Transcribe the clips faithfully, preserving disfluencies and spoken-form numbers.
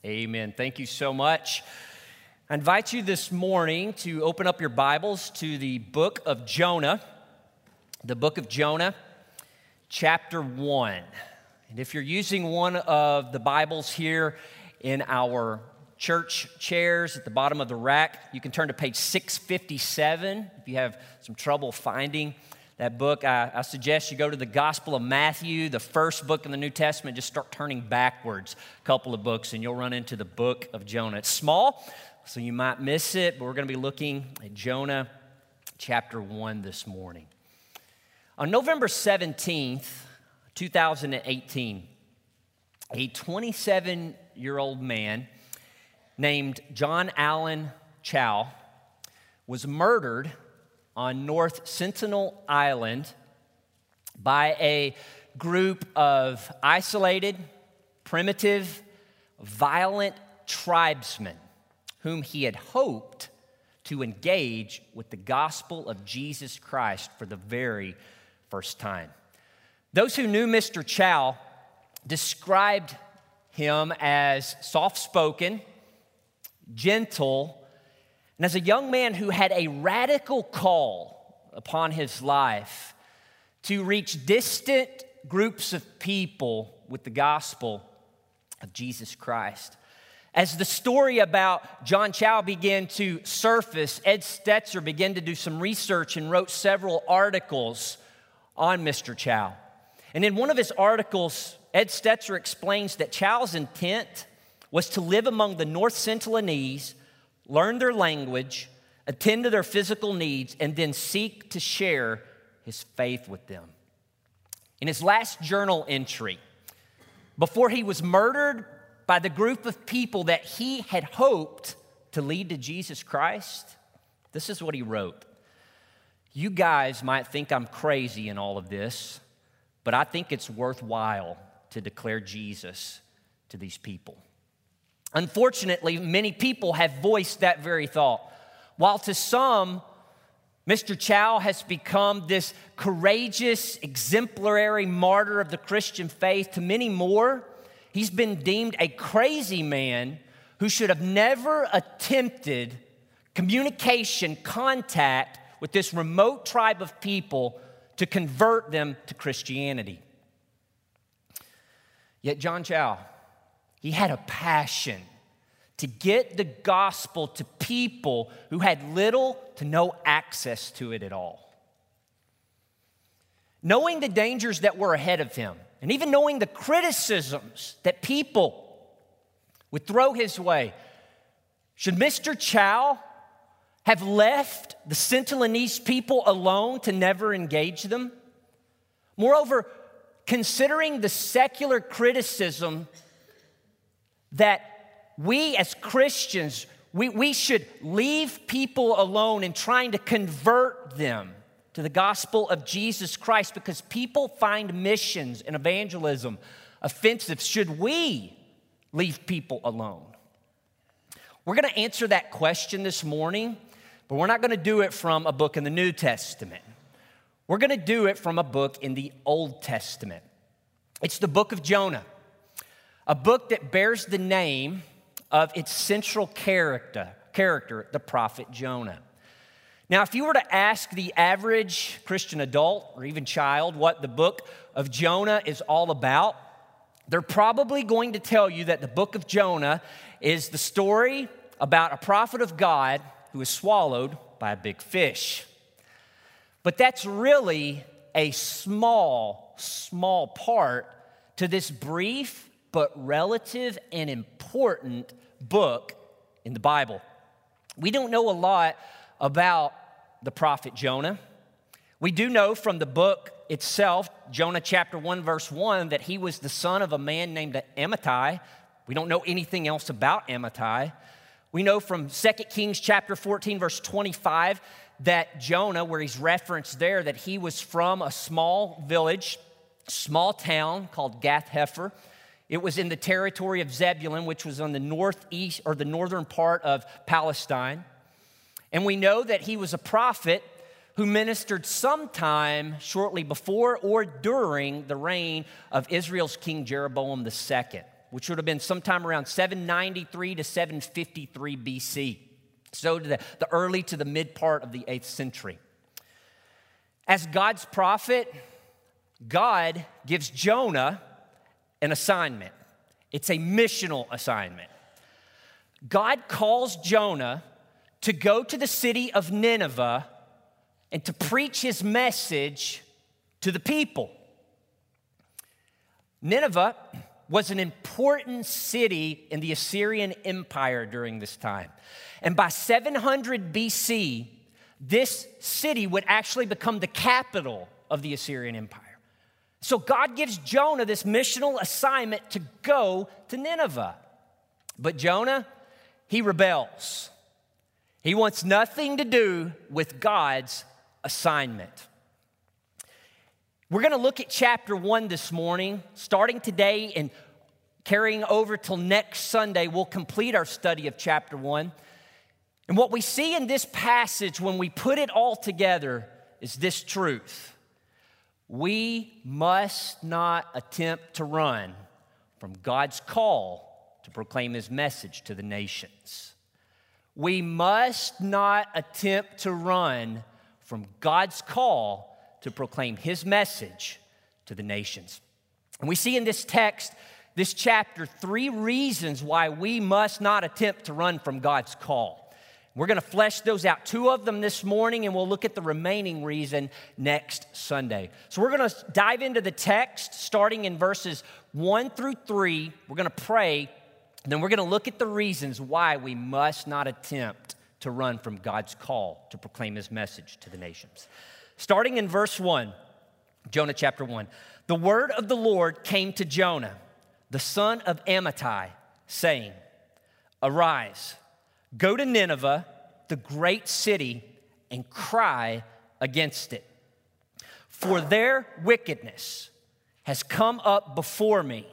Amen. Thank you so much. I invite you this morning to open up your Bibles to the book of Jonah, the book of Jonah, chapter one. And if you're using one of the Bibles here in our church chairs at the bottom of the rack, you can turn to page six fifty-seven. If you have some trouble finding that book, I, I suggest you go to the Gospel of Matthew, the first book in the New Testament. Just start turning backwards a couple of books, and you'll run into the book of Jonah. It's small, so you might miss it, but we're going to be looking at Jonah chapter one this morning. On November seventeenth, two thousand eighteen, a twenty-seven-year-old man named John Allen Chau was murdered on North Sentinel Island by a group of isolated, primitive, violent tribesmen whom he had hoped to engage with the gospel of Jesus Christ for the very first time. Those who knew Mister Chau described him as soft-spoken, gentle, and as a young man who had a radical call upon his life to reach distant groups of people with the gospel of Jesus Christ. As the story about John Chau began to surface, Ed Stetzer began to do some research and wrote several articles on Mister Chau. And in one of his articles, Ed Stetzer explains that Chau's intent was to live among the North Sentinelese, learn their language, attend to their physical needs, and then seek to share his faith with them. In his last journal entry, before he was murdered by the group of people that he had hoped to lead to Jesus Christ, this is what he wrote. "You guys might think I'm crazy in all of this, but I think it's worthwhile to declare Jesus to these people." Unfortunately, many people have voiced that very thought. While to some, Mister Chau has become this courageous, exemplary martyr of the Christian faith, to many more, he's been deemed a crazy man who should have never attempted communication, contact with this remote tribe of people to convert them to Christianity. Yet John Chau, he had a passion to get the gospel to people who had little to no access to it at all. Knowing the dangers that were ahead of him, and even knowing the criticisms that people would throw his way, should Mister Chau have left the Sentinelese people alone to never engage them? Moreover, considering the secular criticism that we as Christians, we, we should leave people alone in trying to convert them to the gospel of Jesus Christ because people find missions and evangelism offensive. Should we leave people alone? We're going to answer that question this morning, but we're not going to do it from a book in the New Testament. We're going to do it from a book in the Old Testament. It's the book of Jonah, a book that bears the name of its central character, character, the prophet Jonah. Now, if you were to ask the average Christian adult or even child what the book of Jonah is all about, they're probably going to tell you that the book of Jonah is the story about a prophet of God who is swallowed by a big fish. But that's really a small, small part to this brief but relative and important book in the Bible. We don't know a lot about the prophet Jonah. We do know from the book itself, Jonah chapter one, verse one, that he was the son of a man named Amittai. We don't know anything else about Amittai. We know from Second Kings chapter fourteen, verse twenty-five, that Jonah, where he's referenced there, that he was from a small village, small town called Gath-Hepher. It was in the territory of Zebulun, which was on the northeast or the northern part of Palestine. And we know that he was a prophet who ministered sometime shortly before or during the reign of Israel's king Jeroboam the Second. which would have been sometime around seven ninety-three to seven fifty-three B C. So to the, the early to the mid part of the eighth century. As God's prophet, God gives Jonah an assignment. It's a missional assignment. God calls Jonah to go to the city of Nineveh and to preach his message to the people. Nineveh was an important city in the Assyrian Empire during this time. And by seven hundred B C, this city would actually become the capital of the Assyrian Empire. So God gives Jonah this missional assignment to go to Nineveh. But Jonah, he rebels. He wants nothing to do with God's assignment. We're going to look at chapter one this morning. Starting today and carrying over till next Sunday, we'll complete our study of chapter one. And what we see in this passage when we put it all together is this truth. We must not attempt to run from God's call to proclaim his message to the nations. We must not attempt to run from God's call to proclaim his message to the nations. And we see in this text, this chapter, three reasons why we must not attempt to run from God's call. We're going to flesh those out, two of them this morning, and we'll look at the remaining reason next Sunday. So we're going to dive into the text, starting in verses one through three. We're going to pray, and then we're going to look at the reasons why we must not attempt to run from God's call to proclaim his message to the nations. Starting in verse one, Jonah chapter one. The word of the Lord came to Jonah, the son of Amittai, saying, Arise, go to Nineveh, the great city, and cry against it. For their wickedness has come up before me.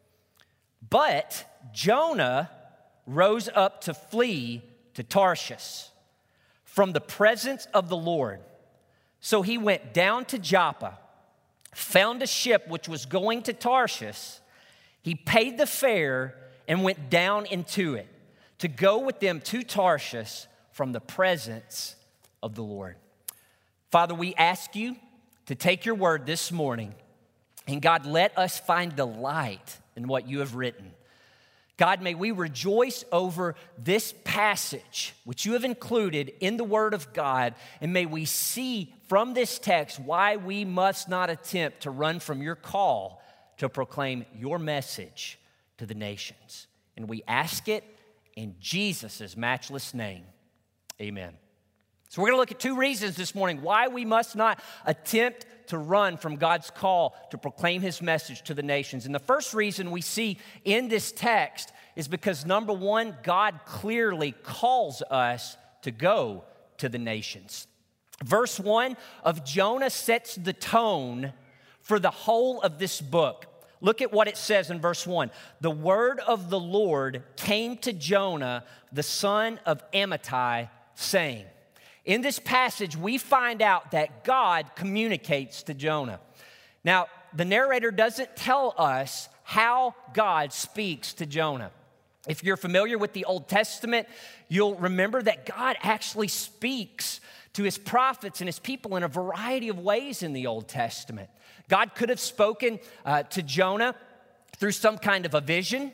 But Jonah rose up to flee to Tarshish from the presence of the Lord. So he went down to Joppa, found a ship which was going to Tarshish. He paid the fare and went down into it, to go with them to Tarshish from the presence of the Lord. Father, we ask you to take your word this morning, and God, let us find delight in what you have written. God, may we rejoice over this passage, which you have included in the word of God, and may we see from this text why we must not attempt to run from your call to proclaim your message to the nations. And we ask it in Jesus' matchless name, amen. So we're going to look at two reasons this morning why we must not attempt to run from God's call to proclaim his message to the nations. And the first reason we see in this text is because, number one, God clearly calls us to go to the nations. Verse one of Jonah sets the tone for the whole of this book. Look at what it says in verse one. The word of the Lord came to Jonah, the son of Amittai, saying. In this passage, we find out that God communicates to Jonah. Now, the narrator doesn't tell us how God speaks to Jonah. If you're familiar with the Old Testament, you'll remember that God actually speaks to his prophets and his people in a variety of ways in the Old Testament. God could have spoken uh, to Jonah through some kind of a vision.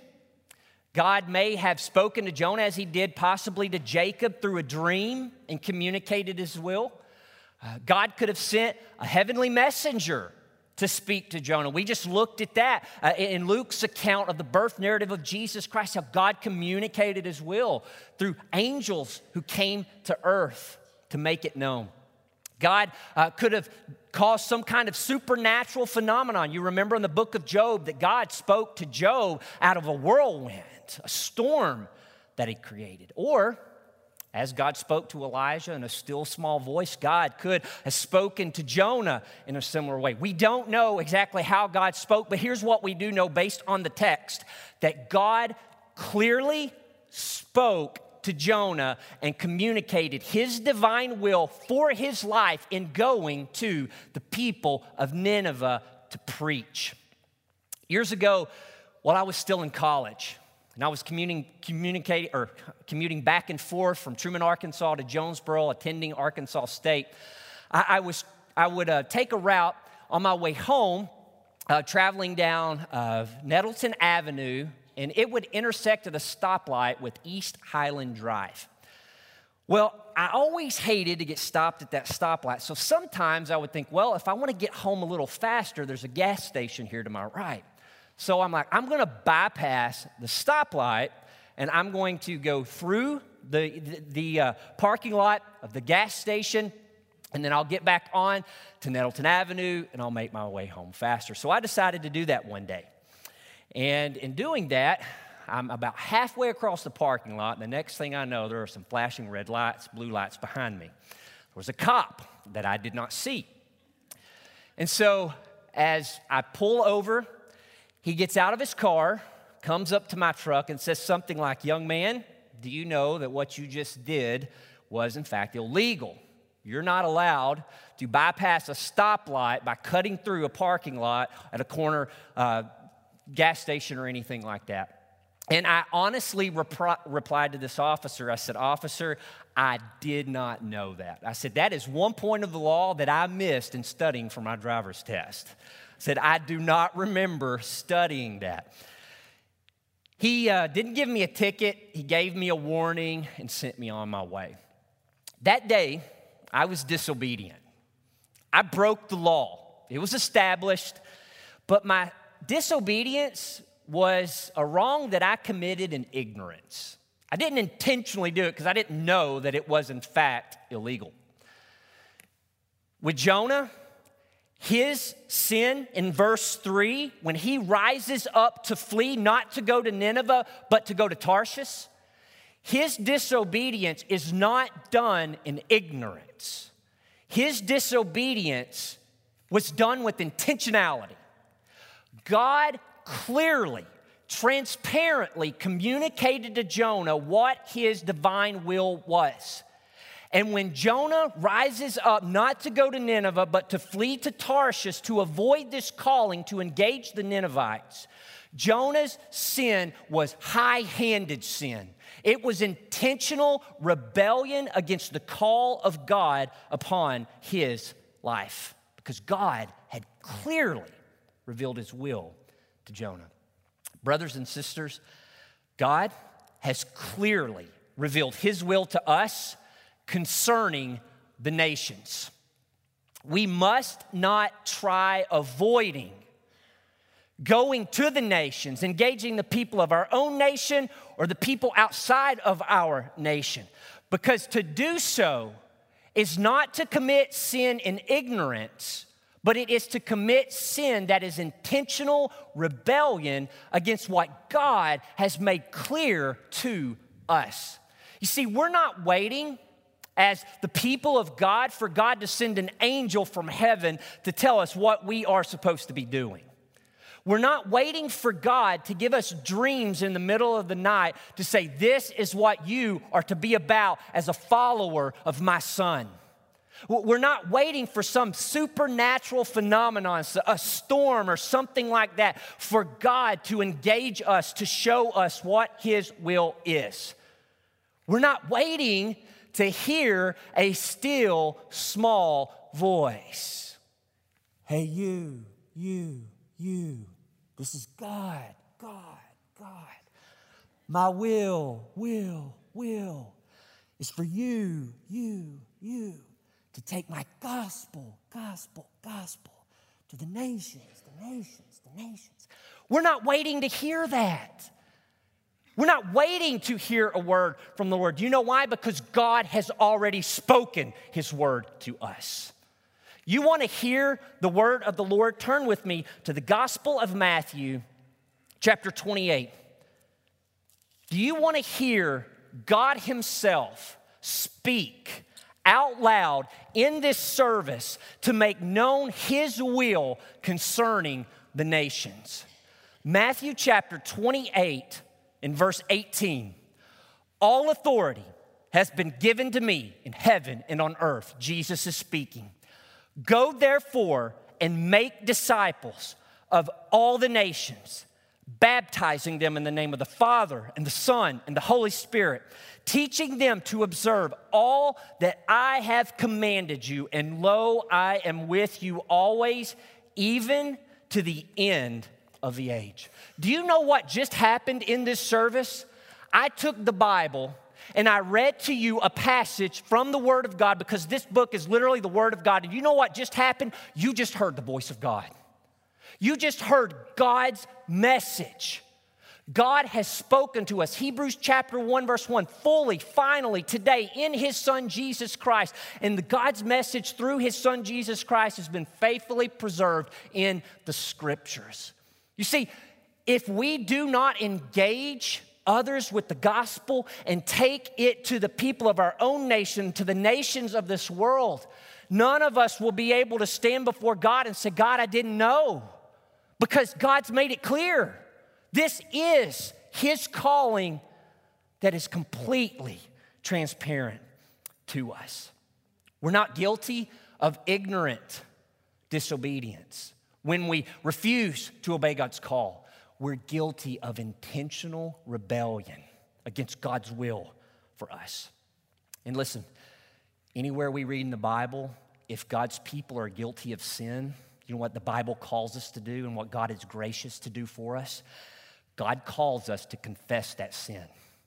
God may have spoken to Jonah as he did possibly to Jacob through a dream and communicated his will. Uh, God could have sent a heavenly messenger to speak to Jonah. We just looked at that uh, in Luke's account of the birth narrative of Jesus Christ, how God communicated his will through angels who came to earth to make it known. God uh, could have caused some kind of supernatural phenomenon. You remember in the book of Job that God spoke to Job out of a whirlwind, a storm that he created. Or, as God spoke to Elijah in a still small voice, God could have spoken to Jonah in a similar way. We don't know exactly how God spoke, but here's what we do know based on the text, that God clearly spoke to Jonah and communicated his divine will for his life in going to the people of Nineveh to preach. Years ago, while I was still in college, and I was commuting, communicating or commuting back and forth from Truman, Arkansas to Jonesboro, attending Arkansas State. I, I was I would uh, take a route on my way home, uh, traveling down uh, Nettleton Avenue, and it would intersect at a stoplight with East Highland Drive. Well, I always hated to get stopped at that stoplight, so sometimes I would think, well, if I want to get home a little faster, there's a gas station here to my right. So I'm like, I'm going to bypass the stoplight, and I'm going to go through the, the, the uh, parking lot of the gas station, and then I'll get back on to Nettleton Avenue, and I'll make my way home faster. So I decided to do that one day. And in doing that, I'm about halfway across the parking lot, and the next thing I know, there are some flashing red lights, blue lights behind me. There was a cop that I did not see. And so as I pull over, he gets out of his car, comes up to my truck, and says something like, "Young man, do you know that what you just did was in fact illegal? You're not allowed to bypass a stoplight by cutting through a parking lot at a corner uh, gas station or anything like that." And I honestly repri- replied to this officer. I said, "Officer, I did not know that." I said, "That is one point of the law that I missed in studying for my driver's test." I said, "I do not remember studying that." He uh, didn't give me a ticket. He gave me a warning and sent me on my way. That day, I was disobedient. I broke the law. It was established, but my disobedience was a wrong that I committed in ignorance. I didn't intentionally do it because I didn't know that it was in fact illegal. With Jonah, his sin in verse three, when he rises up to flee, not to go to Nineveh, but to go to Tarshish, his disobedience is not done in ignorance. His disobedience was done with intentionality. God clearly, transparently communicated to Jonah what his divine will was. And when Jonah rises up not to go to Nineveh, but to flee to Tarshish to avoid this calling to engage the Ninevites, Jonah's sin was high-handed sin. It was intentional rebellion against the call of God upon his life, because God had clearly revealed his will to Jonah. Brothers and sisters, God has clearly revealed his will to us concerning the nations. We must not try avoiding going to the nations, engaging the people of our own nation or the people outside of our nation, because to do so is not to commit sin in ignorance, but it is to commit sin that is intentional rebellion against what God has made clear to us. You see, we're not waiting as the people of God for God to send an angel from heaven to tell us what we are supposed to be doing. We're not waiting for God to give us dreams in the middle of the night to say, this is what you are to be about as a follower of my son. We're not waiting for some supernatural phenomenon, a storm or something like that, for God to engage us, to show us what his will is. We're not waiting to hear a still, small voice. Hey, you, you, you. This is God, God, God. My will, will, will is for you, you, you, to take my gospel, gospel, gospel to the nations, the nations, the nations. We're not waiting to hear that. We're not waiting to hear a word from the Lord. Do you know why? Because God has already spoken his word to us. You want to hear the word of the Lord? Turn with me to the Gospel of Matthew, chapter twenty-eight. Do you want to hear God himself speak out loud in this service to make known his will concerning the nations? Matthew chapter twenty-eight in verse eighteen. All authority has been given to me in heaven and on earth. Jesus is speaking. Go therefore and make disciples of all the nations, baptizing them in the name of the Father and the Son and the Holy Spirit, teaching them to observe all that I have commanded you. And lo, I am with you always, even to the end of the age. Do you know what just happened in this service? I took the Bible and I read to you a passage from the Word of God, because this book is literally the Word of God. And you know what just happened? You just heard the voice of God. You just heard God's message. God has spoken to us. Hebrews chapter one, verse one, fully, finally, today, in His Son, Jesus Christ. And the God's message through His Son, Jesus Christ, has been faithfully preserved in the Scriptures. You see, if we do not engage others with the gospel and take it to the people of our own nation, to the nations of this world, none of us will be able to stand before God and say, God, I didn't know. Because God's made it clear. This is His calling that is completely transparent to us. We're not guilty of ignorant disobedience when we refuse to obey God's call. We're guilty of intentional rebellion against God's will for us. And listen, anywhere we read in the Bible, if God's people are guilty of sin, you know what the Bible calls us to do and what God is gracious to do for us? God calls us to confess that sin.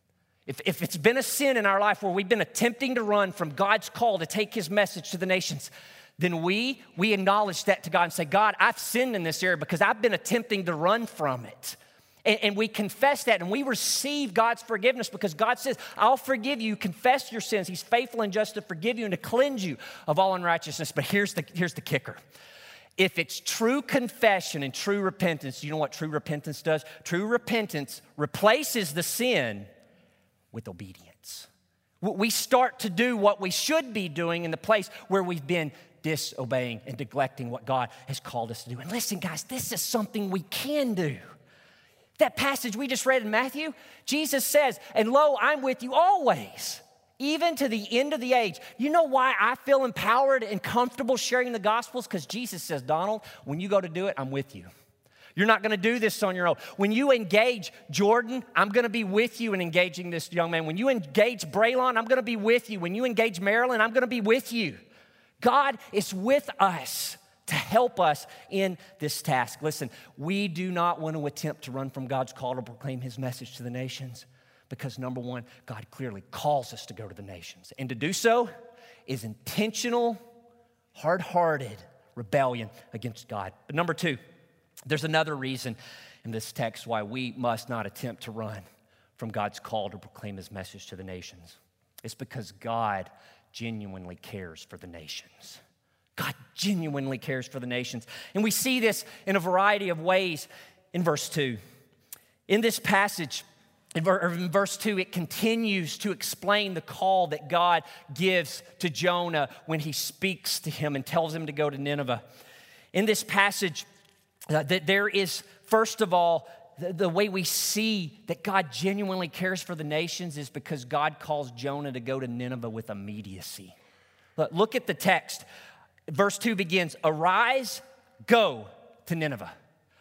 If, if it's been a sin in our life where we've been attempting to run from God's call to take His message to the nations, then we, we acknowledge that to God and say, God, I've sinned in this area because I've been attempting to run from it. And, and we confess that and we receive God's forgiveness, because God says, I'll forgive you. Confess your sins. He's faithful and just to forgive you and to cleanse you of all unrighteousness. But here's the, here's the kicker. If it's true confession and true repentance, you know what true repentance does? True repentance replaces the sin with obedience. We start to do what we should be doing in the place where we've been disobeying and neglecting what God has called us to do. And listen, guys, this is something we can do. That passage we just read in Matthew, Jesus says, and lo, I'm with you always, even to the end of the age. You know why I feel empowered and comfortable sharing the Gospels? Because Jesus says, Donald, when you go to do it, I'm with you. You're not going to do this on your own. When you engage Jordan, I'm going to be with you in engaging this young man. When you engage Braylon, I'm going to be with you. When you engage Marilyn, I'm going to be with you. God is with us to help us in this task. Listen, we do not want to attempt to run from God's call to proclaim His message to the nations. Because number one, God clearly calls us to go to the nations. And to do so is intentional, hard-hearted rebellion against God. But number two, there's another reason in this text why we must not attempt to run from God's call to proclaim His message to the nations. It's because God genuinely cares for the nations. God genuinely cares for the nations. And we see this in a variety of ways in verse two. In this passage, In verse two, it continues to explain the call that God gives to Jonah when He speaks to him and tells him to go to Nineveh. In this passage, uh, that there is, first of all, the, the way we see that God genuinely cares for the nations is because God calls Jonah to go to Nineveh with immediacy. Look, look at the text. Verse two begins, arise, go to Nineveh.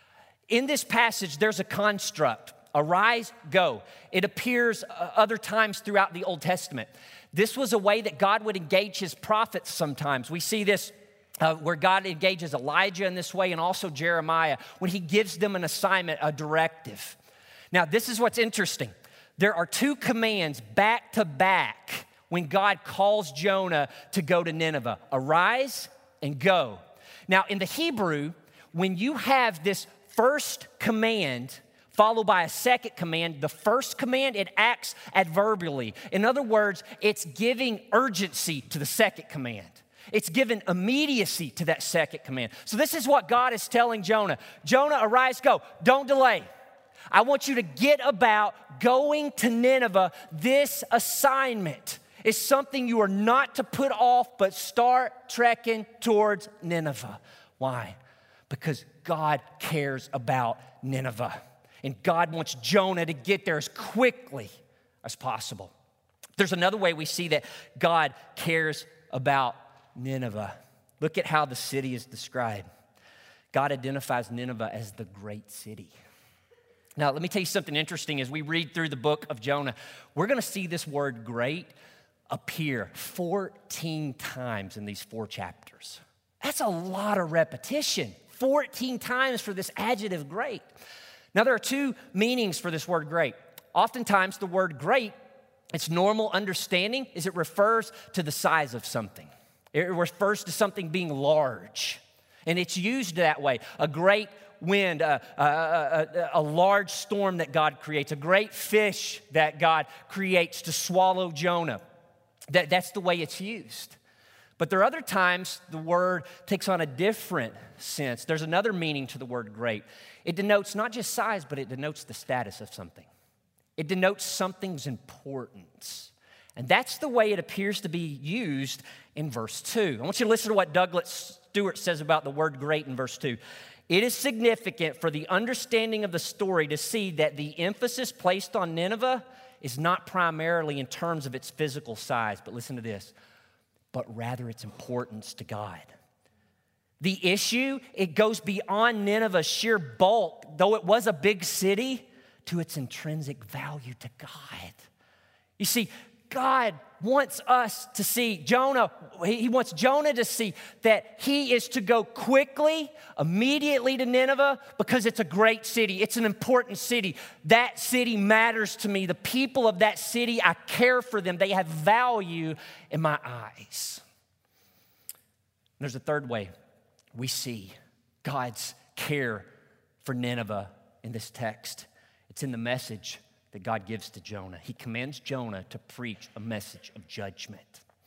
In this passage, there's a construct. Arise, go. It appears uh, other times throughout the Old Testament. This was a way that God would engage His prophets sometimes. We see this uh, where God engages Elijah in this way, and also Jeremiah when He gives them an assignment, a directive. Now, this is what's interesting. There are two commands back to back when God calls Jonah to go to Nineveh. Arise and go. Now, in the Hebrew, when you have this first command followed by a second command, the first command, it acts adverbially. In other words, it's giving urgency to the second command. It's given immediacy to that second command. So this is what God is telling Jonah. Jonah, arise, go. Don't delay. I want you to get about going to Nineveh. This assignment is something you are not to put off, but start trekking towards Nineveh. Why? Because God cares about Nineveh. And God wants Jonah to get there as quickly as possible. There's another way we see that God cares about Nineveh. Look at how the city is described. God identifies Nineveh as the great city. Now, let me tell you something interesting as we read through the book of Jonah. We're going to see this word great appear fourteen times in these four chapters. That's a lot of repetition, fourteen times for this adjective great. Now, there are two meanings for this word great. Oftentimes, the word great, its normal understanding is it refers to the size of something. It refers to something being large, and it's used that way. A great wind, a, a, a, a large storm that God creates, a great fish that God creates to swallow Jonah. That, that's the way it's used. But there are other times the word takes on a different sense. There's another meaning to the word great. It denotes not just size, but it denotes the status of something. It denotes something's importance. And that's the way it appears to be used in verse two. I want you to listen to what Douglas Stewart says about the word great in verse two. It is significant for the understanding of the story to see that the emphasis placed on Nineveh is not primarily in terms of its physical size, but listen to this, but rather its importance to God. The issue, it goes beyond Nineveh's sheer bulk, though it was a big city, to its intrinsic value to God. You see, God wants us to see, Jonah, he wants Jonah to see that he is to go quickly, immediately to Nineveh because it's a great city. It's an important city. That city matters to me. The people of that city, I care for them. They have value in my eyes. There's a third way we see God's care for Nineveh in this text. It's in the message that God gives to Jonah. He commands Jonah to preach a message of judgment.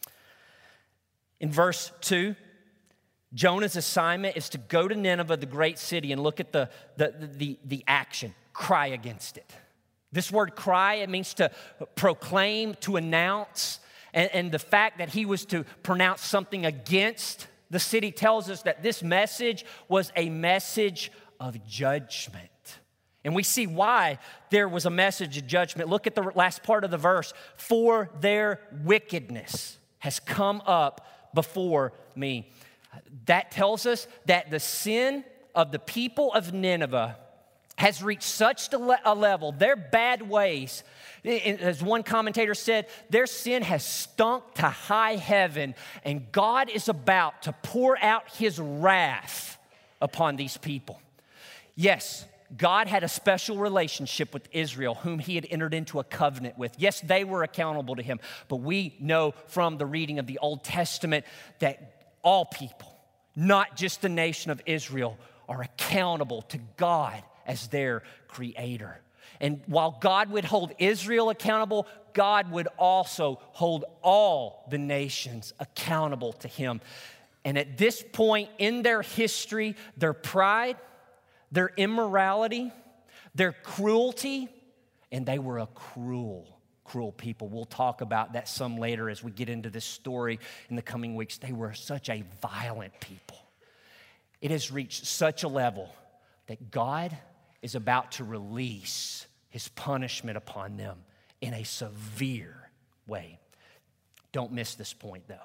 In verse two, Jonah's assignment is to go to Nineveh, the great city, and look at the, the, the, the action, cry against it. This word cry, it means to proclaim, to announce, and, and the fact that he was to pronounce something against the city tells us that this message was a message of judgment. And we see why there was a message of judgment. Look at the last part of the verse. For their wickedness has come up before me. That tells us that the sin of the people of Nineveh has reached such a level, their bad ways, as one commentator said, their sin has stunk to high heaven, and God is about to pour out his wrath upon these people. Yes, God had a special relationship with Israel, whom he had entered into a covenant with. Yes, they were accountable to him, but we know from the reading of the Old Testament that all people, not just the nation of Israel, are accountable to God as their creator. And while God would hold Israel accountable, God would also hold all the nations accountable to him. And at this point in their history, their pride, their immorality, their cruelty, and they were a cruel, cruel people. We'll talk about that some later as we get into this story in the coming weeks. They were such a violent people. It has reached such a level that God is about to release his punishment upon them in a severe way. Don't miss this point, though.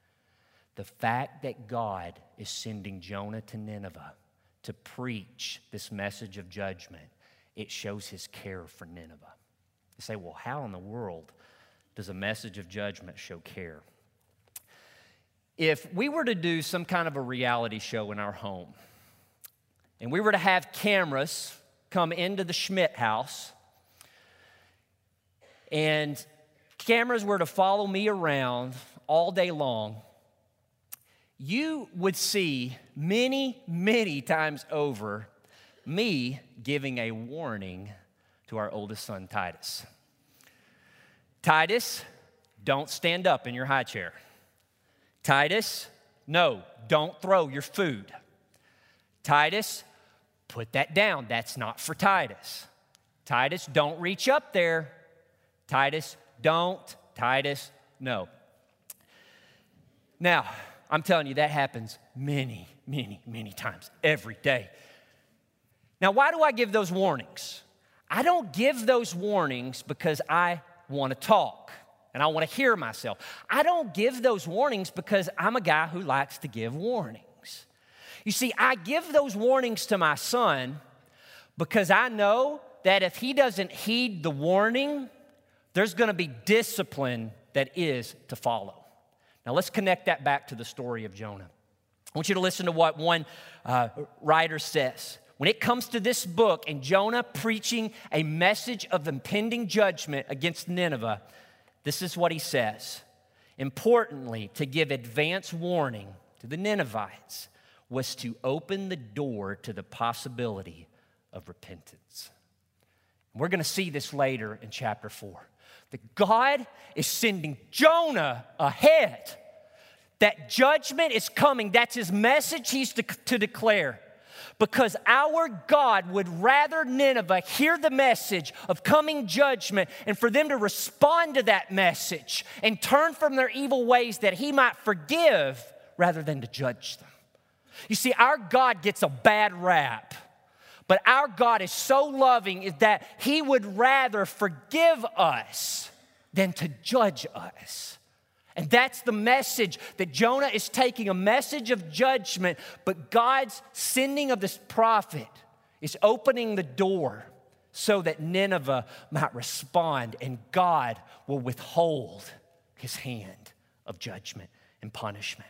The fact that God is sending Jonah to Nineveh to preach this message of judgment, it shows his care for Nineveh. You say, well, how in the world does a message of judgment show care? If we were to do some kind of a reality show in our home, and we were to have cameras come into the Schmidt house, and cameras were to follow me around all day long, you would see many, many times over me giving a warning to our oldest son, Titus. Titus, don't stand up in your high chair. Titus, no, don't throw your food. Titus, put that down. That's not for Titus. Titus, don't reach up there. Titus, don't. Titus, no. Now, I'm telling you, that happens many, many, many times every day. Now, why do I give those warnings? I don't give those warnings because I want to talk and I want to hear myself. I don't give those warnings because I'm a guy who likes to give warnings. You see, I give those warnings to my son because I know that if he doesn't heed the warning, there's going to be discipline that is to follow. Now let's connect that back to the story of Jonah. I want you to listen to what one uh, writer says. When it comes to this book and Jonah preaching a message of impending judgment against Nineveh, this is what he says. Importantly, to give advance warning to the Ninevites was to open the door to the possibility of repentance. We're going to see this later in chapter four. That God is sending Jonah ahead. That judgment is coming. That's his message he's to, to declare. Because our God would rather Nineveh hear the message of coming judgment and for them to respond to that message and turn from their evil ways that he might forgive rather than to judge them. You see, our God gets a bad rap, but our God is so loving that he would rather forgive us than to judge us. And that's the message that Jonah is taking, a message of judgment, but God's sending of this prophet is opening the door so that Nineveh might respond and God will withhold his hand of judgment and punishment.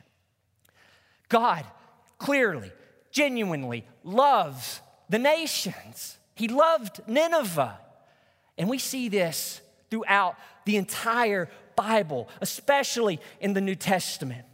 God clearly, genuinely loves the nations. He loved Nineveh. And we see this throughout the entire Bible, especially in the New Testament.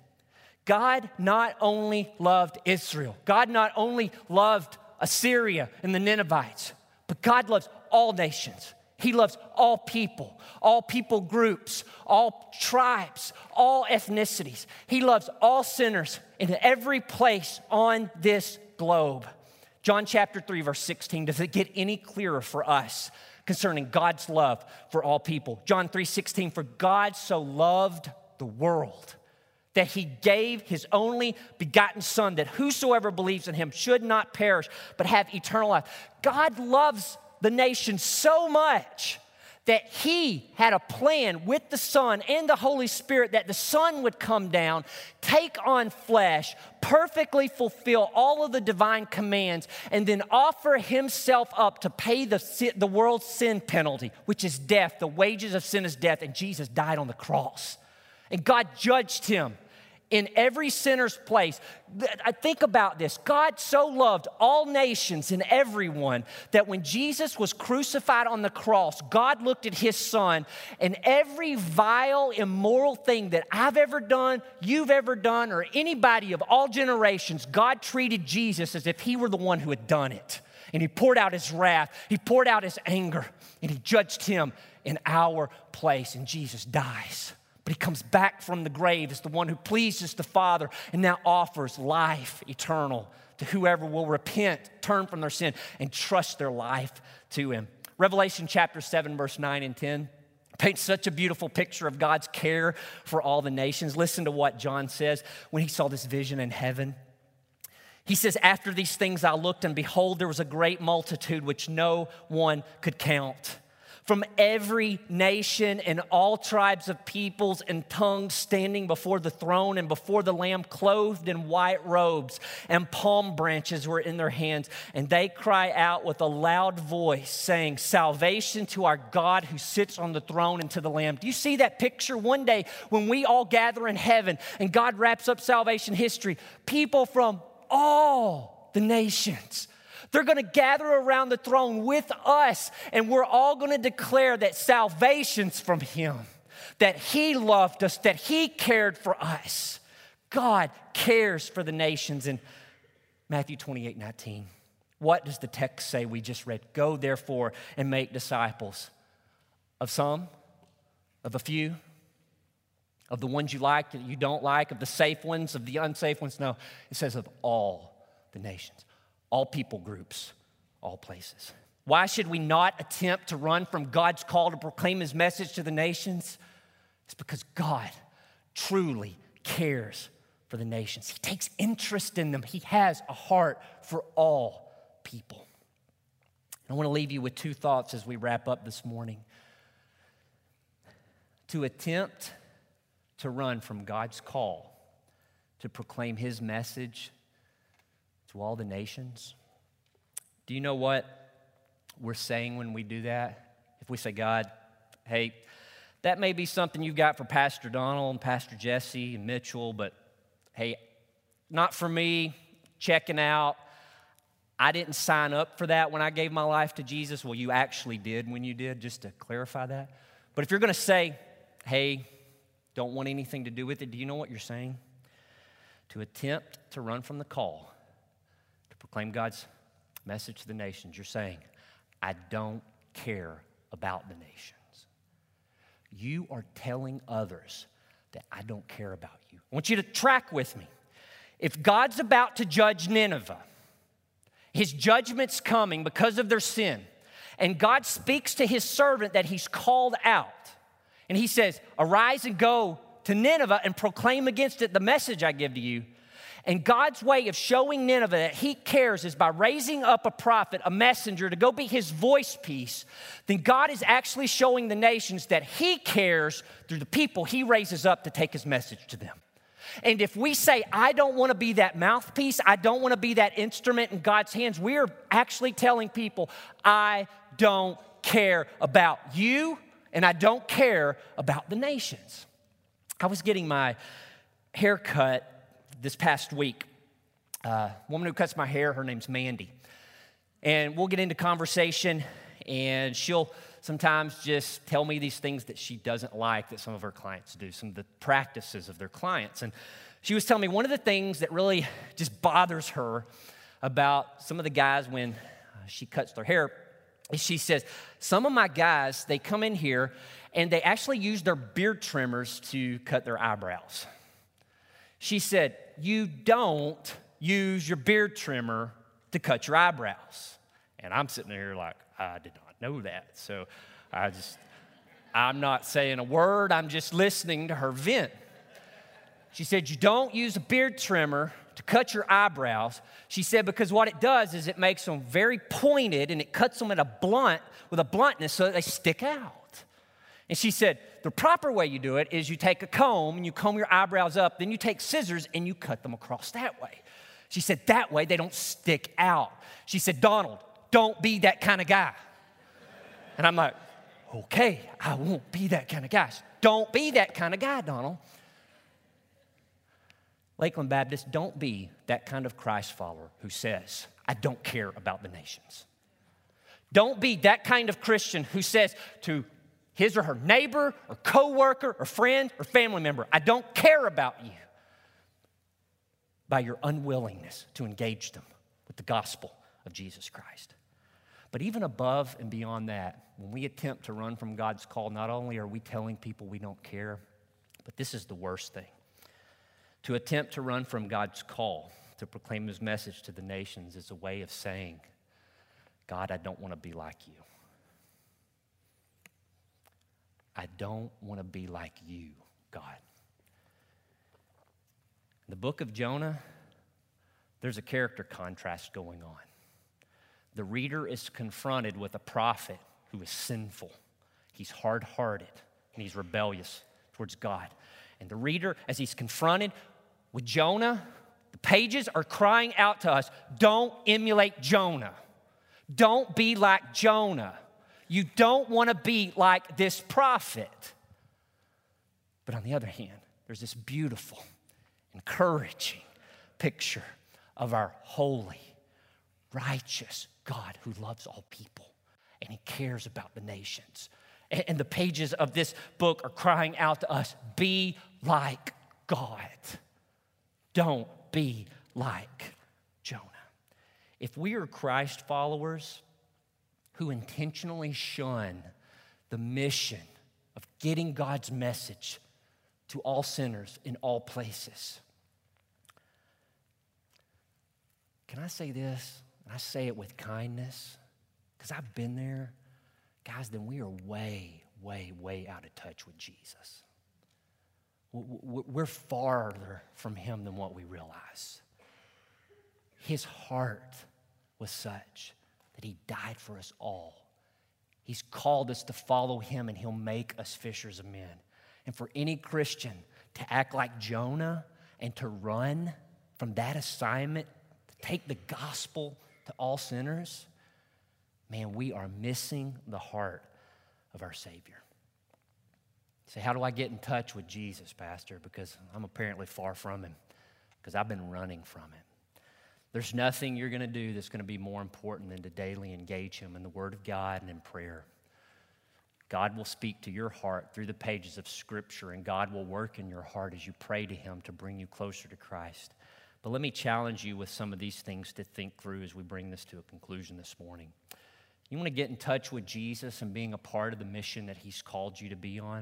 God not only loved Israel, God not only loved Assyria and the Ninevites, but God loves all nations. He loves all people, all people groups, all tribes, all ethnicities. He loves all sinners in every place on this globe. John chapter three, verse sixteen, does it get any clearer for us concerning God's love for all people? John three sixteen, for God so loved the world that he gave his only begotten son, that whosoever believes in him should not perish, but have eternal life. God loves the nation so much that he had a plan with the Son and the Holy Spirit that the Son would come down, take on flesh, perfectly fulfill all of the divine commands, and then offer himself up to pay the, the world's sin penalty, which is death. The wages of sin is death, and Jesus died on the cross. And God judged him in every sinner's place. I think about this. God so loved all nations and everyone that when Jesus was crucified on the cross, God looked at his son, and every vile, immoral thing that I've ever done, you've ever done, or anybody of all generations, God treated Jesus as if he were the one who had done it. And he poured out his wrath, he poured out his anger, and he judged him in our place, and Jesus dies. But he comes back from the grave as the one who pleases the Father and now offers life eternal to whoever will repent, turn from their sin, and trust their life to him. Revelation chapter seven, verse nine and ten paints such a beautiful picture of God's care for all the nations. Listen to what John says when he saw this vision in heaven. He says, after these things I looked, and behold, there was a great multitude which no one could count, from every nation and all tribes of peoples and tongues, standing before the throne and before the Lamb, clothed in white robes, and palm branches were in their hands. And they cry out with a loud voice, saying, salvation to our God who sits on the throne and to the Lamb. Do you see that picture? One day when we all gather in heaven and God wraps up salvation history, people from all the nations, they're going to gather around the throne with us, and we're all going to declare that salvation's from him, that he loved us, that he cared for us. God cares for the nations. In Matthew twenty-eight nineteen, what does the text say we just read? Go therefore and make disciples of some, of a few, of the ones you like, that you don't like, of the safe ones, of the unsafe ones. No, it says of all the nations. All people groups, all places. Why should we not attempt to run from God's call to proclaim his message to the nations? It's because God truly cares for the nations. He takes interest in them. He has a heart for all people. I want to leave you with two thoughts as we wrap up this morning. To attempt to run from God's call to proclaim his message to all the nations. Do you know what we're saying when we do that? If we say, God, hey, that may be something you've got for Pastor Donald and Pastor Jesse and Mitchell, but hey, not for me, checking out. I didn't sign up for that when I gave my life to Jesus. Well, you actually did when you did, just to clarify that. But if you're going to say, hey, don't want anything to do with it, do you know what you're saying? To attempt to run from the call to proclaim God's message to the nations, you're saying, I don't care about the nations. You are telling others that I don't care about you. I want you to track with me. If God's about to judge Nineveh, his judgment's coming because of their sin, and God speaks to his servant that he's called out, and he says, arise and go to Nineveh and proclaim against it the message I give to you. And God's way of showing Nineveh that he cares is by raising up a prophet, a messenger, to go be his voice piece. Then God is actually showing the nations that he cares through the people he raises up to take his message to them. And if we say, I don't want to be that mouthpiece, I don't want to be that instrument in God's hands, we are actually telling people, I don't care about you, and I don't care about the nations. I was getting my hair cut this past week. Uh, a woman who cuts my hair, her name's Mandy. And we'll get into conversation, and she'll sometimes just tell me these things that she doesn't like that some of her clients do, some of the practices of their clients. And she was telling me one of the things that really just bothers her about some of the guys when she cuts their hair is she says, some of my guys, they come in here and they actually use their beard trimmers to cut their eyebrows. She said, you don't use your beard trimmer to cut your eyebrows. And I'm sitting there like, I did not know that. So I just, I'm not saying a word. I'm just listening to her vent. She said, you don't use a beard trimmer to cut your eyebrows. She said, because what it does is it makes them very pointed and it cuts them at a blunt, with a bluntness so that they stick out. And she said, the proper way you do it is you take a comb and you comb your eyebrows up, then you take scissors and you cut them across that way. She said, that way they don't stick out. She said, Donald, don't be that kind of guy. And I'm like, okay, I won't be that kind of guy. Don't be that kind of guy, Donald. Lakeland Baptist, don't be that kind of Christ follower who says, I don't care about the nations. Don't be that kind of Christian who says to his or her neighbor or coworker or friend or family member, I don't care about you, by your unwillingness to engage them with the gospel of Jesus Christ. But even above and beyond that, when we attempt to run from God's call, not only are we telling people we don't care, but this is the worst thing. To attempt to run from God's call to proclaim his message to the nations is a way of saying, God, I don't want to be like you. I don't want to be like you, God. In the book of Jonah, there's a character contrast going on. The reader is confronted with a prophet who is sinful. He's hard-hearted and he's rebellious towards God. And the reader, as he's confronted with Jonah, the pages are crying out to us, don't emulate Jonah. Don't be like Jonah. You don't want to be like this prophet. But on the other hand, there's this beautiful, encouraging picture of our holy, righteous God who loves all people and he cares about the nations. And the pages of this book are crying out to us, be like God. Don't be like Jonah. If we are Christ followers who intentionally shun the mission of getting God's message to all sinners in all places, can I say this? And I say it with kindness, because I've been there. Guys, then we are way, way, way out of touch with Jesus. We're farther from him than what we realize. His heart was such that he died for us all. He's called us to follow him, and he'll make us fishers of men. And for any Christian to act like Jonah and to run from that assignment, to take the gospel to all sinners, man, we are missing the heart of our Savior. Say, how do I get in touch with Jesus, Pastor? Because I'm apparently far from him, because I've been running from him. There's nothing you're going to do that's going to be more important than to daily engage him in the Word of God and in prayer. God will speak to your heart through the pages of Scripture, and God will work in your heart as you pray to him to bring you closer to Christ. But let me challenge you with some of these things to think through as we bring this to a conclusion this morning. You want to get in touch with Jesus and being a part of the mission that he's called you to be on?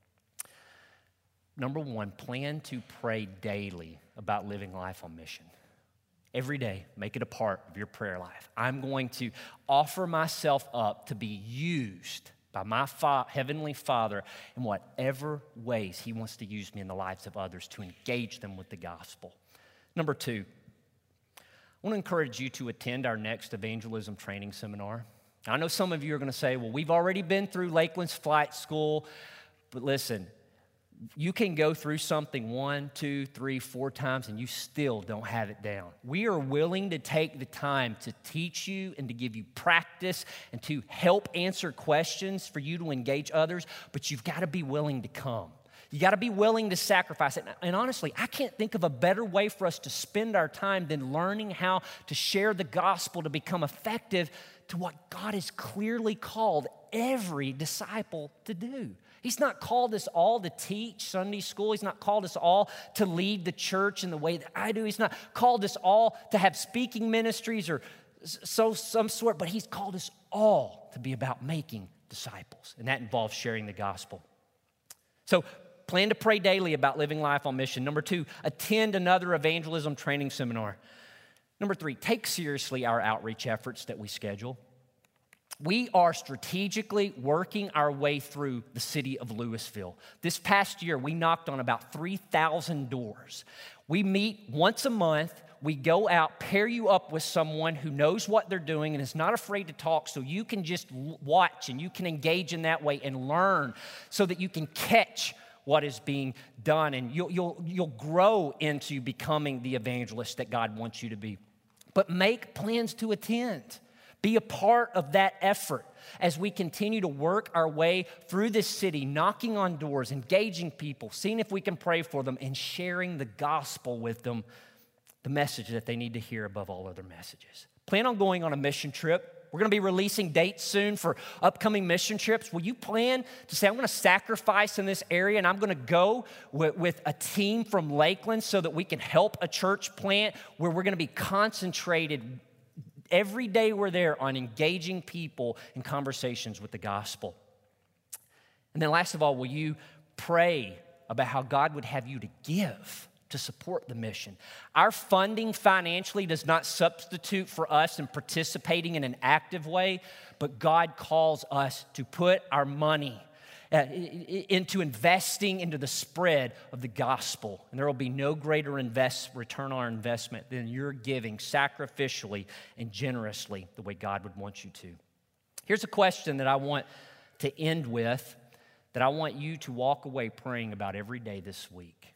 Number one, plan to pray daily about living life on mission. Every day, make it a part of your prayer life. I'm going to offer myself up to be used by my fa- Heavenly Father in whatever ways he wants to use me in the lives of others to engage them with the gospel. Number two, I want to encourage you to attend our next evangelism training seminar. I know some of you are going to say, well, we've already been through Lakeland's flight school, but listen, you can go through something one, two, three, four times, and you still don't have it down. We are willing to take the time to teach you and to give you practice and to help answer questions for you to engage others, but you've got to be willing to come. You got to be willing to sacrifice it. And honestly, I can't think of a better way for us to spend our time than learning how to share the gospel to become effective to what God has clearly called every disciple to do. He's not called us all to teach Sunday school. He's not called us all to lead the church in the way that I do. He's not called us all to have speaking ministries or so some sort, but he's called us all to be about making disciples, and that involves sharing the gospel. So plan to pray daily about living life on mission. Number two, attend another evangelism training seminar. Number three, take seriously our outreach efforts that we schedule. We are strategically working our way through the city of Louisville. This past year, we knocked on about three thousand doors. We meet once a month. We go out, pair you up with someone who knows what they're doing and is not afraid to talk, so you can just watch and you can engage in that way and learn so that you can catch what is being done, and you'll, you'll, you'll grow into becoming the evangelist that God wants you to be. But make plans to attend. Be a part of that effort as we continue to work our way through this city, knocking on doors, engaging people, seeing if we can pray for them, and sharing the gospel with them, the message that they need to hear above all other messages. Plan on going on a mission trip. We're going to be releasing dates soon for upcoming mission trips. Will you plan to say, I'm going to sacrifice in this area and I'm going to go with, with a team from Lakeland so that we can help a church plant where we're going to be concentrated every day we're there on engaging people in conversations with the gospel. And then last of all, will you pray about how God would have you to give to support the mission? Our funding financially does not substitute for us in participating in an active way, but God calls us to put our money Uh, into investing into the spread of the gospel. And there will be no greater invest, return on our investment than your giving sacrificially and generously the way God would want you to. Here's a question that I want to end with, that I want you to walk away praying about every day this week.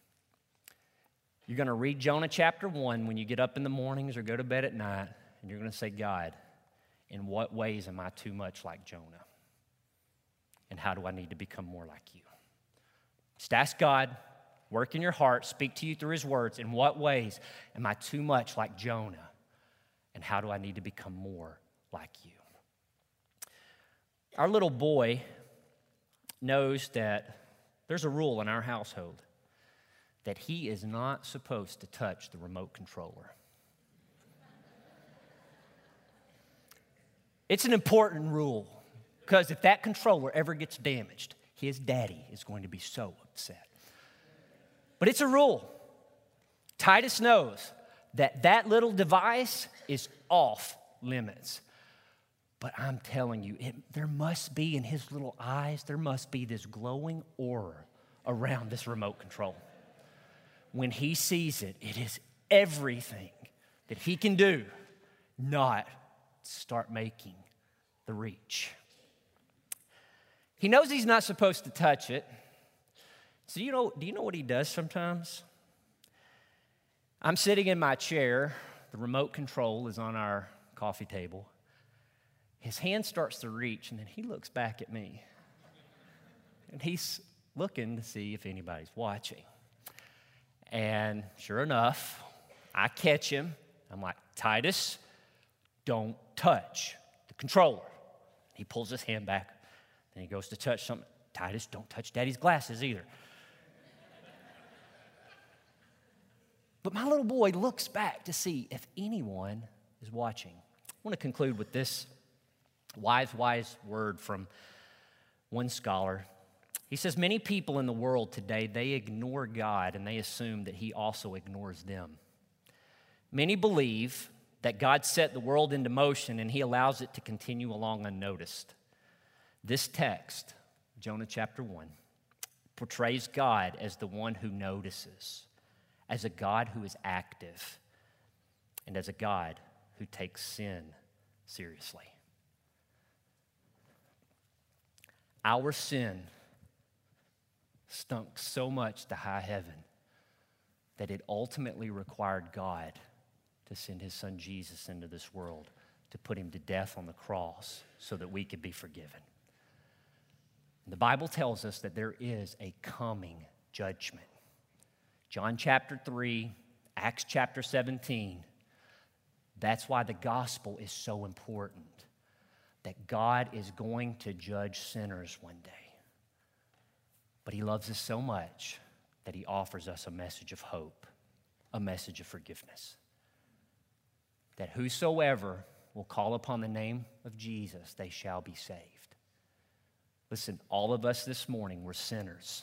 You're going to read Jonah chapter one when you get up in the mornings or go to bed at night, and you're going to say, God, in what ways am I too much like Jonah? And how do I need to become more like you? Just ask God, work in your heart, speak to you through his words. In what ways am I too much like Jonah? And how do I need to become more like you? Our little boy knows that there's a rule in our household that he is not supposed to touch the remote controller. It's an important rule. Because if that controller ever gets damaged, his daddy is going to be so upset. But it's a rule. Titus knows that that little device is off limits. But I'm telling you, it, there must be in his little eyes, there must be this glowing aura around this remote control. When he sees it, it is everything that he can do not start making the reach. He knows he's not supposed to touch it. So you know, do you know what he does sometimes? I'm sitting in my chair. The remote control is on our coffee table. his hand starts to reach, and then he looks back at me. And he's looking to see if anybody's watching. And sure enough, I catch him. I'm like, Titus, don't touch the controller. He pulls his hand back. Then he goes to touch something. Titus, don't touch Daddy's glasses either. But my little boy looks back to see if anyone is watching. I want to conclude with this wise, wise word from one scholar. He says, many people in the world today, they ignore God and they assume that he also ignores them. Many believe that God set the world into motion and he allows it to continue along unnoticed. This text, Jonah chapter one, portrays God as the one who notices, as a God who is active, and as a God who takes sin seriously. Our sin stunk so much to high heaven that it ultimately required God to send his son Jesus into this world to put him to death on the cross so that we could be forgiven. The Bible tells us that there is a coming judgment. John chapter three, Acts chapter seventeen. That's why the gospel is so important, that God is going to judge sinners one day. But he loves us so much that he offers us a message of hope, a message of forgiveness. That whosoever will call upon the name of Jesus, they shall be saved. Listen, all of us this morning, we're sinners.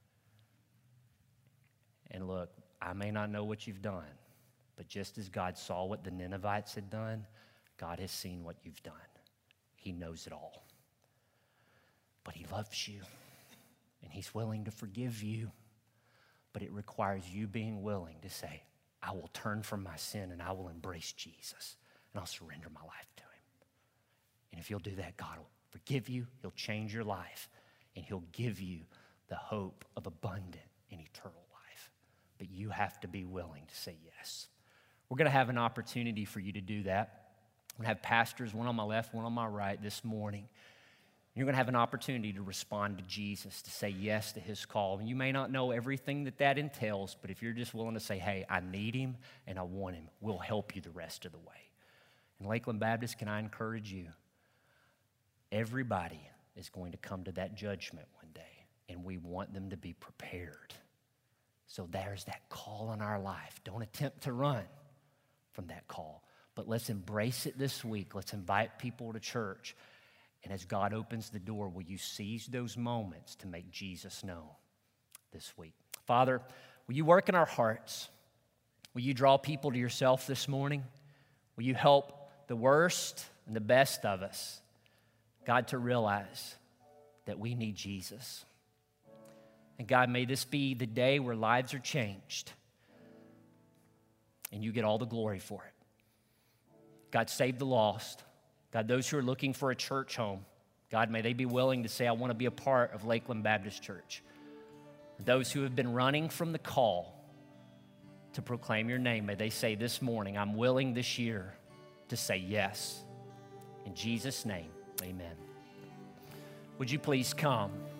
And look, I may not know what you've done, but just as God saw what the Ninevites had done, God has seen what you've done. He knows it all. But he loves you, and he's willing to forgive you. But it requires you being willing to say, I will turn from my sin and I will embrace Jesus, and I'll surrender my life to him. And if you'll do that, God will forgive you, he'll change your life, and he'll give you the hope of abundant and eternal life. But you have to be willing to say yes. We're going to have an opportunity for you to do that. I'm going to have pastors, one on my left, one on my right this morning. You're going to have an opportunity to respond to Jesus, to say yes to his call. And you may not know everything that that entails, but if you're just willing to say, hey, I need him and I want him, we'll help you the rest of the way. In Lakeland Baptist, can I encourage you? Everybody is going to come to that judgment one day, and we want them to be prepared. So there's that call in our life. Don't attempt to run from that call, but let's embrace it this week. Let's invite people to church. And as God opens the door, will you seize those moments to make Jesus known this week? Father, will you work in our hearts? Will you draw people to yourself this morning? Will you help the worst and the best of us, God, to realize that we need Jesus? And God, may this be the day where lives are changed and you get all the glory for it. God, save the lost. God, those who are looking for a church home, God, may they be willing to say, I want to be a part of Lakeland Baptist Church. Those who have been running from the call to proclaim your name, may they say this morning, I'm willing this year to say yes. In Jesus' name, amen. Would you please come?